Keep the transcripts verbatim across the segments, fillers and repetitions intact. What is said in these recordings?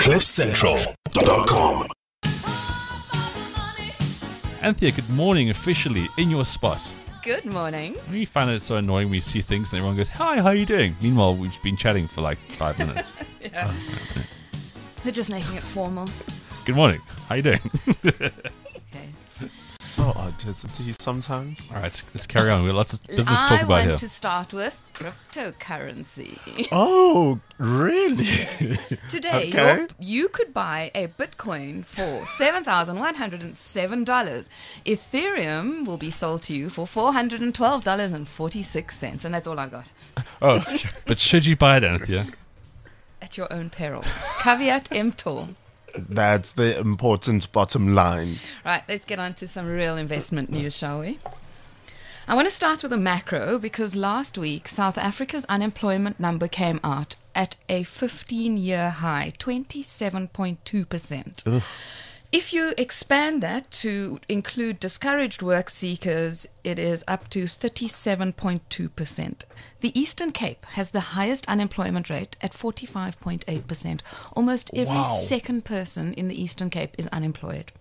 cliff central dot com. Anthea, good morning, officially in your spot. Good morning. We find it so annoying when we see things and everyone goes, "Hi, how are you doing?" Meanwhile, we've been chatting for like five minutes. Yeah. They're just making it formal. Good morning. How you doing? Okay. So odd, isn't he, sometimes? All right, let's carry on. We've got lots of business to I talk about want here. to start with cryptocurrency. Oh, really? Today, Okay. you're- you could buy a Bitcoin for seven thousand one hundred seven dollars. Ethereum will be sold to you for four hundred twelve dollars and forty-six cents. And that's all I got. Oh, okay. But should you buy it, Anthea? At your own peril. Caveat emptor. That's the important bottom line. Right, let's get on to some real investment news, shall we? I want to start with a macro because last week South Africa's unemployment number came out at a fifteen-year high, twenty-seven point two percent. If you expand that to include discouraged work seekers, it is up to thirty-seven point two percent. The Eastern Cape has the highest unemployment rate at forty-five point eight percent. Almost every Wow. second person in the Eastern Cape is unemployed.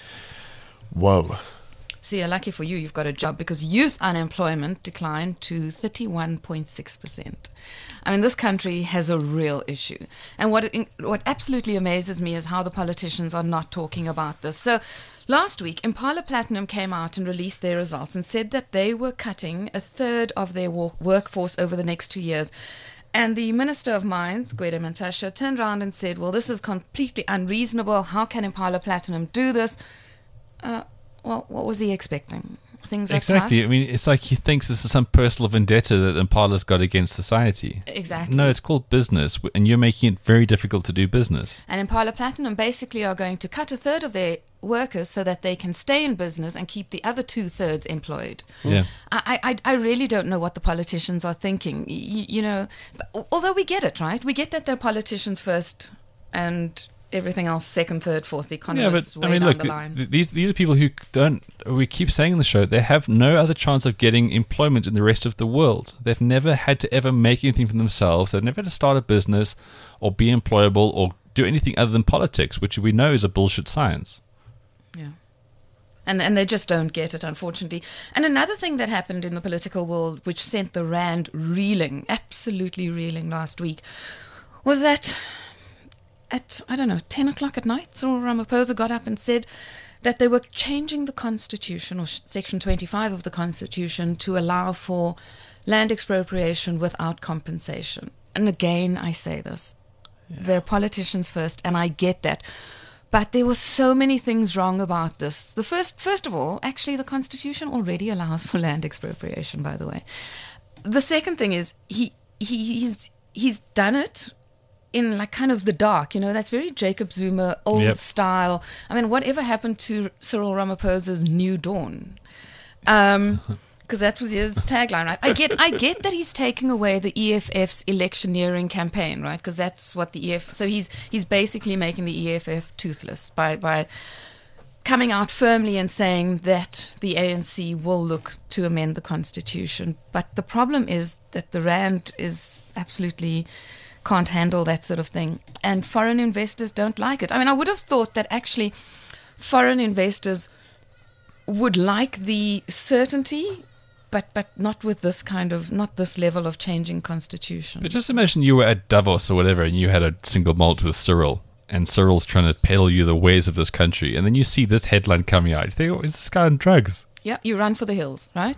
Whoa. So you're lucky for you, you've got a job because youth unemployment declined to thirty-one point six percent. I mean, this country has a real issue. And what it, what absolutely amazes me is how the politicians are not talking about this. So last week, Impala Platinum came out and released their results and said that they were cutting a third of their wo- workforce over the next two years. And the Minister of Mines, Gwede Mantashe, turned around and said, well, this is completely unreasonable. How can Impala Platinum do this? Uh, well, what was he expecting? Things are Exactly. tough. I mean, it's like he thinks this is some personal vendetta that Impala's got against society. Exactly. No, it's called business, and you're making it very difficult to do business. And Impala Platinum basically are going to cut a third of their workers so that they can stay in business and keep the other two thirds employed. Yeah. I, I, I really don't know what the politicians are thinking. You, you know, but although we get it, right? We get that they're politicians first and everything else second, third, fourth, the Yeah, economists but way I mean, down look, the line. th- these these are people who don't. We keep saying in the show they have no other chance of getting employment in the rest of the world. They've never had to ever make anything for themselves. They've never had to start a business or be employable or do anything other than politics, which we know is a bullshit science. Yeah. And and they just don't get it, unfortunately. And another thing that happened in the political world, which sent the rand reeling, absolutely reeling last week, was that at, I don't know, ten o'clock at night, Cyril Ramaphosa got up and said that they were changing the Constitution, or Section twenty-five of the Constitution, to allow for land expropriation without compensation. And again, I say this. They're politicians first, and I get that. But there were so many things wrong about this. The first, first of all, actually, the Constitution already allows for land expropriation, by the way. The second thing is he, he he's he's done it in like kind of the dark, you know, that's very Jacob Zuma, old Yep. style. I mean, whatever happened to Cyril Ramaphosa's New Dawn? Um, because that was his tagline, right? I get, I get that he's taking away the E F F's electioneering campaign, right? Because that's what the E F. So he's he's basically making the E F F toothless by by coming out firmly and saying that the A N C will look to amend the Constitution. But the problem is that the rand is absolutely can't handle that sort of thing, and foreign investors don't like it. I mean, I would have thought that actually foreign investors would like the certainty. But but not with this kind of, not this level of changing constitution. But just imagine you were at Davos or whatever, and you had a single malt with Cyril, and Cyril's trying to peddle you the ways of this country, and then you see this headline coming out. You think, oh, is this guy on drugs? Yeah, you run for the hills, right?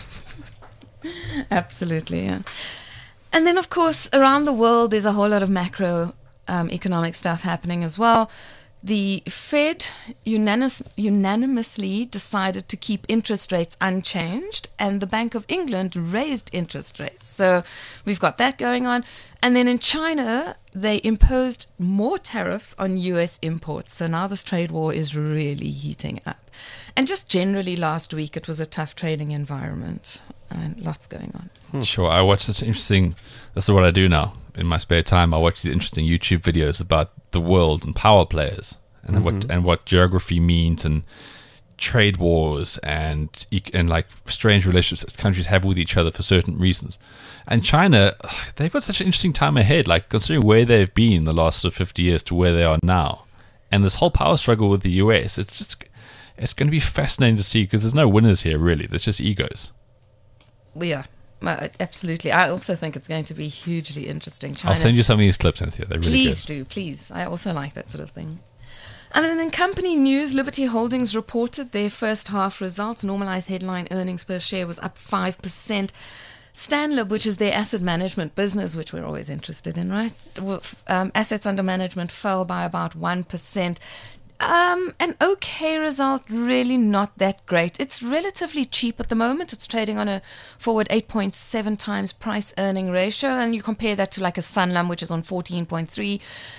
Absolutely, yeah. And then, of course, around the world, there's a whole lot of macro um, economic stuff happening as well. The Fed unanimous, unanimously decided to keep interest rates unchanged, and the Bank of England raised interest rates. So we've got that going on. And then in China, they imposed more tariffs on U S imports. So now this trade war is really heating up. And just generally last week, it was a tough trading environment. I mean, lots going on. Hmm. Sure, I watch such interesting. This is what I do now in my spare time. I watch these interesting YouTube videos about the world and power players and Mm-hmm. what and what geography means and trade wars and e- and like strange relationships that countries have with each other for certain reasons. And China, ugh, they've got such an interesting time ahead, like considering where they've been the last sort of fifty years to where they are now. And this whole power struggle with the U S, it's just, it's going to be fascinating to see because there's no winners here, really. There's just egos. Yeah, uh, absolutely. I also think it's going to be hugely interesting. China, I'll send you some of these clips, Cynthia. They're really please good. do, please. I also like that sort of thing. And then in company news, Liberty Holdings reported their first half results. Normalized headline earnings per share was up five percent. Stanlib, which is their asset management business, which we're always interested in, right? Um, assets under management fell by about one percent. Um, an okay result, really not that great. It's relatively cheap at the moment. It's trading on a forward eight point seven times price earning ratio. And you compare that to like a Sanlam, which is on fourteen point three.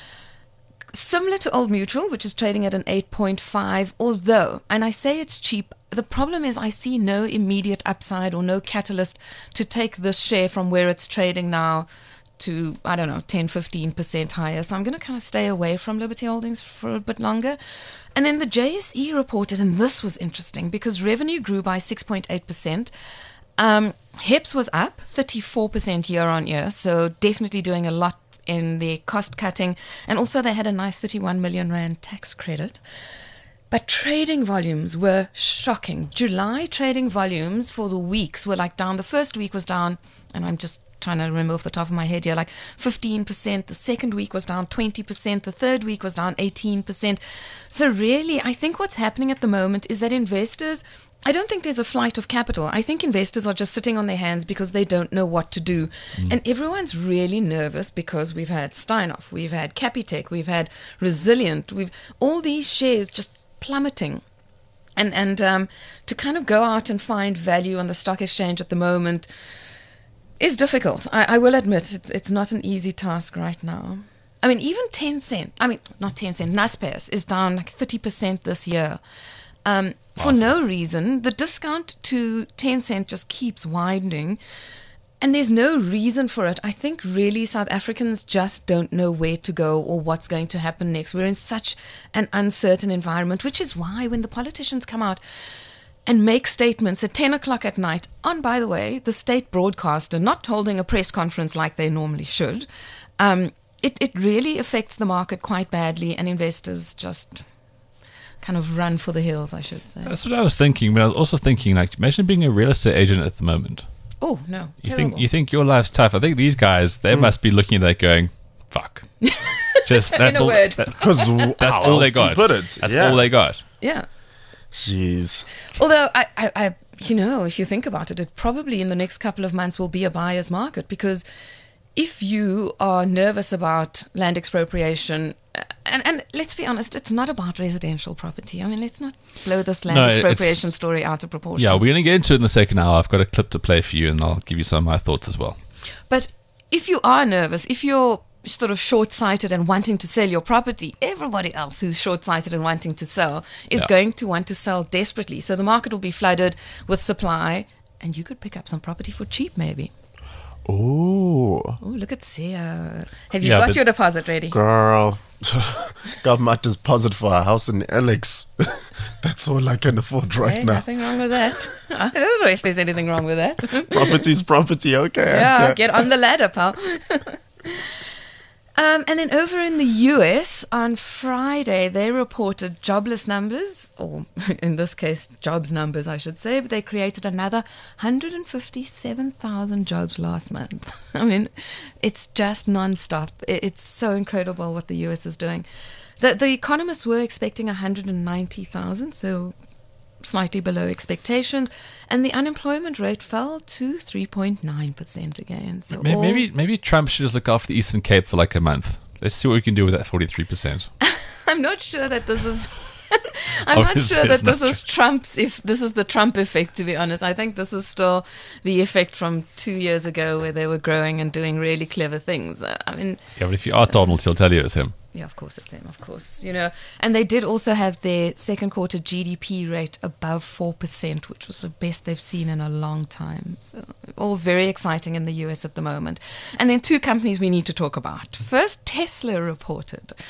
Similar to Old Mutual, which is trading at an eight point five, although, and I say it's cheap, the problem is I see no immediate upside or no catalyst to take this share from where it's trading now to, I don't know, ten, fifteen percent higher. So I'm going to kind of stay away from Liberty Holdings for a bit longer. And then the J S E reported, and this was interesting because revenue grew by six point eight percent. Um, H E P S was up thirty-four percent year on year, so definitely doing a lot in their cost cutting, and also they had a nice thirty-one million rand tax credit. But trading volumes were shocking. July trading volumes for the weeks were like down. The first week was down, and I'm just trying to remember off the top of my head here, like fifteen percent. The second week was down twenty percent. The third week was down eighteen percent. So really, I think what's happening at the moment is that investors, I don't think there's a flight of capital. I think investors are just sitting on their hands because they don't know what to do. Mm. And everyone's really nervous because we've had Steinhoff, we've had Capitec, we've had Resilient, we've all these shares just plummeting. And and um, to kind of go out and find value on the stock exchange at the moment is difficult. I, I will admit it's it's not an easy task right now. I mean, even Tencent, I mean, not Tencent, Naspers is down like thirty percent this year. Um, for no reason. The discount to Tencent just keeps widening, and there's no reason for it. I think really South Africans just don't know where to go or what's going to happen next. We're in such an uncertain environment, which is why when the politicians come out and make statements at ten o'clock at night on, by the way, the state broadcaster, not holding a press conference like they normally should, um, it, it really affects the market quite badly, and investors just kind of run for the hills, I should say. That's what I was thinking, but I was also thinking, like, imagine being a real estate agent at the moment. Oh, no, You terrible. think you think your life's tough. I think these guys, they mm. must be looking at that going, fuck. Just that's In a all, word. that- Because that's how all they else got. to put it? That's yeah. all they got. Yeah. Jeez. Although, I, I, I, you know, if you think about it, it probably in the next couple of months will be a buyer's market, because if you are nervous about land expropriation, and, and let's be honest, it's not about residential property. I mean, let's not blow this land No, expropriation it's- story out of proportion. Yeah, we're going to get into it in the second hour. I've got a clip to play for you, and I'll give you some of my thoughts as well. But if you are nervous, if you're sort of short-sighted and wanting to sell your property, everybody else who's short-sighted and wanting to sell is Yeah. going to want to sell desperately. So the market will be flooded with supply, and you could pick up some property for cheap, maybe. Ooh, Oh, look at Sia. Have you Yeah, got but- your deposit ready? girl. Got my deposit for a house in Alex. That's all I can afford right Hey, now. nothing wrong with that. I don't know if there's anything wrong with that. Property's property, okay. Yeah, okay. get on the ladder, pal. Um, and then over in the U S on Friday, they reported jobless numbers, or in this case, jobs numbers, I should say, but they created another one hundred fifty-seven thousand jobs last month. I mean, it's just nonstop. It, it's so incredible what the U S is doing. The, the economists were expecting one hundred ninety thousand, so slightly below expectations, and the unemployment rate fell to three point nine percent again. So Maybe, all- maybe maybe Trump should just look after the Eastern Cape for like a month. Let's see what we can do with that forty-three percent. I'm not sure that this is. I'm not Obviously sure it's that this not is Trump's. If this is the Trump effect, to be honest, I think this is still the effect from two years ago, where they were growing and doing really clever things. Uh, I mean, Yeah, but if you ask Donald, he'll tell you it's him. yeah, of course it's him. Of course, you know. And they did also have their second quarter G D P rate above four percent, which was the best they've seen in a long time. So all very exciting in the U S at the moment. And then two companies we need to talk about. First, Tesla reported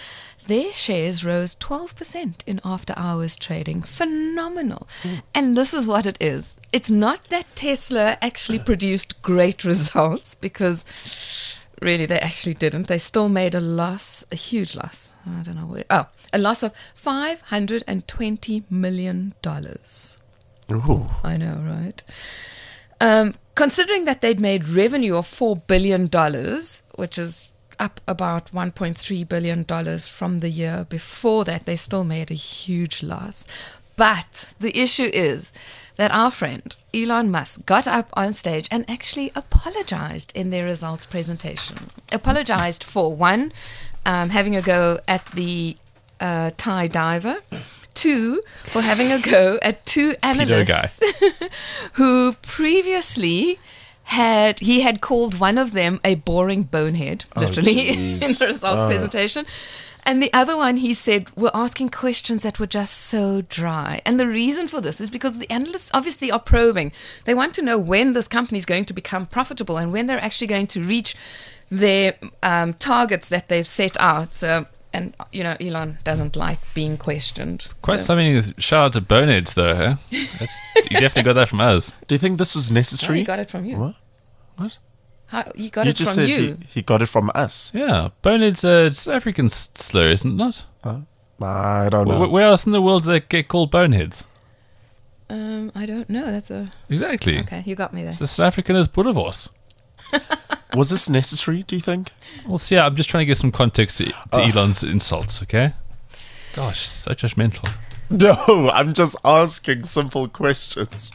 their shares rose twelve percent in after-hours trading. Phenomenal. Mm. And this is what it is. It's not that Tesla actually produced great results, because really they actually didn't. They still made a loss, a huge loss. I don't know where. Oh, a loss of five hundred twenty million dollars. Ooh. I know, right? Um, considering that they'd made revenue of four billion dollars, which is up about one point three billion dollars from the year before that, they still made a huge loss. But the issue is that our friend Elon Musk got up on stage and actually apologized in their results presentation. Apologized for, one, um, having a go at the uh, Thai diver. Two, for having a go at two analysts who previously had, he had called one of them a boring bonehead, literally, oh, in the results oh. presentation. And the other one, he said, were asking questions that were just so dry. And the reason for this is because the analysts obviously are probing. They want to know when this company is going to become profitable and when they're actually going to reach their um, targets that they've set out. So, and, you know, Elon doesn't like being questioned. Quite so. something. Shout out to Boneheads, though, huh? That's, you definitely got that from us. Do you think this is necessary? No, he got it from you. What? What? How, you got you it just from said you. He, he got it from us. Yeah. Boneheads are South African s- slur, isn't it not? Huh? I don't know. Where, where else in the world do they get called boneheads? Um, I don't know. That's a... Exactly. Okay, you got me there. So South African is Boerewors. Was this necessary, do you think? Well, see, I'm just trying to give some context to, to uh. Elon's insults, okay? Gosh, so judgmental. No, I'm just asking simple questions.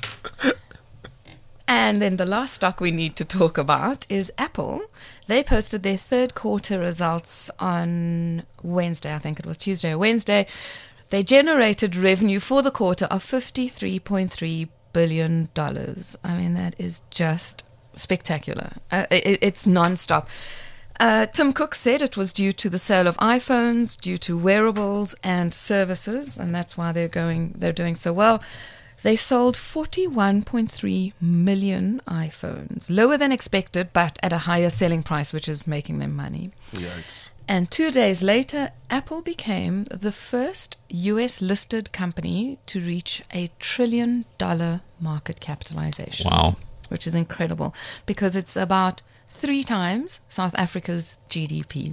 And then the last stock we need to talk about is Apple. They posted their third quarter results on Wednesday. I think it was Tuesday or Wednesday. They generated revenue for the quarter of fifty-three point three billion dollars. I mean, that is just spectacular. Uh, it, it's nonstop. Uh, Tim Cook said it was due to the sale of iPhones, due to wearables and services, and that's why they're going. They're doing so well. They sold forty-one point three million iPhones, lower than expected, but at a higher selling price, which is making them money. Yikes. And two days later, Apple became the first U S-listed company to reach a trillion dollar market capitalization. Wow. Which is incredible, because it's about three times South Africa's G D P.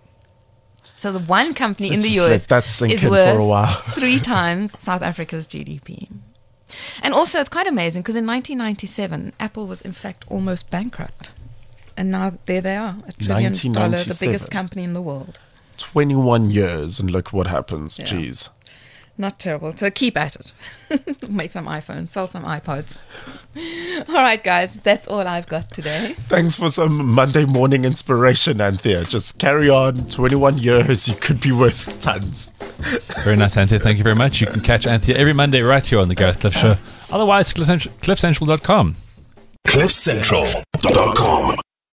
So the one company Let's in the U S that sink is in worth for a while. three times South Africa's G D P. And also, it's quite amazing because in nineteen ninety-seven, Apple was in fact almost bankrupt. And now there they are, a trillion dollar, the biggest company in the world. twenty-one years, and look what happens. Yeah. Jeez. Not terrible. So keep at it. Make some iPhones, sell some iPods. All right, guys, that's all I've got today. Thanks for some Monday morning inspiration, Anthea. Just carry on. twenty-one years, you could be worth tons. Very nice, Anthea. Thank you very much. You can catch Anthea every Monday right here on the Gareth Cliff Show. Otherwise, cliff central dot com. cliff central dot com